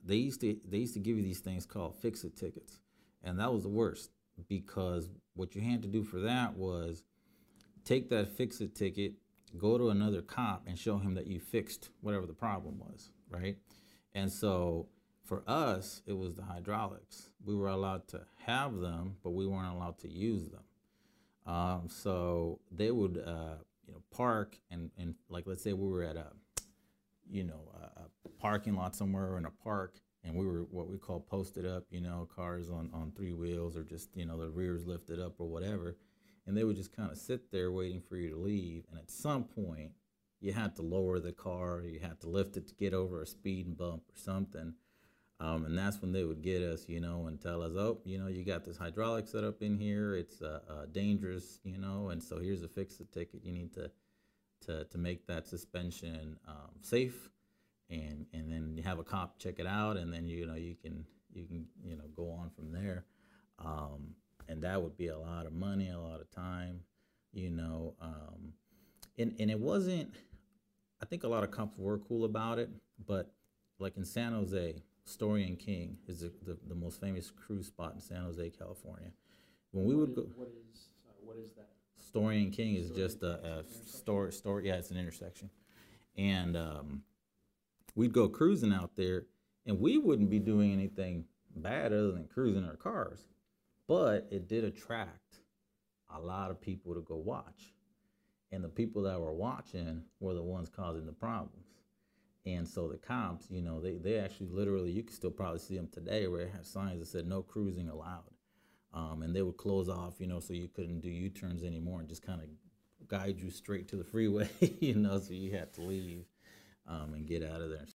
they used to give you these things called fix-it tickets, and that was the worst because what you had to do for that was take that fix-it ticket, go to another cop, and show him that you fixed whatever the problem was, right? And so for us, it was the hydraulics. We were allowed to have them, but we weren't allowed to use them. So they would, park and like let's say we were at a parking lot somewhere or in a park, and we were what we call posted up, cars on three wheels or just the rears lifted up or whatever, and they would just kind of sit there waiting for you to leave. And at some point, you had to lower the car, you had to lift it to get over a speed bump or something. And that's when they would get us, and tell us, oh, you got this hydraulic set up in here. It's dangerous, and so here's a fix the ticket. You need to make that suspension safe, and then you have a cop check it out, and then you can go on from there. And that would be a lot of money, a lot of time, and it wasn't. I think a lot of cops were cool about it, but like in San Jose, Story and King is the most famous cruise spot in San Jose, California. When we would go, what is that? Story and King is Story just and a King, store. Yeah, it's an intersection, and we'd go cruising out there, and we wouldn't be doing anything bad other than cruising our cars, but it did attract a lot of people to go watch, and the people that were watching were the ones causing the problems. And so the cops, they actually literally, you can still probably see them today where they have signs that said no cruising allowed. And they would close off, so you couldn't do U-turns anymore and just kind of guide you straight to the freeway, so you had to leave and get out of there.